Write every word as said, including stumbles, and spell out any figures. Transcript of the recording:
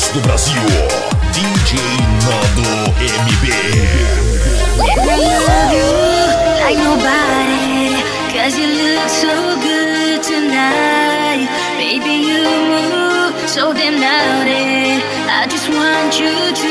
voz do Brasil, D J Nando M B. I love you like nobody, cause you look so good tonight. Baby, you move so damn naughty. I just want you to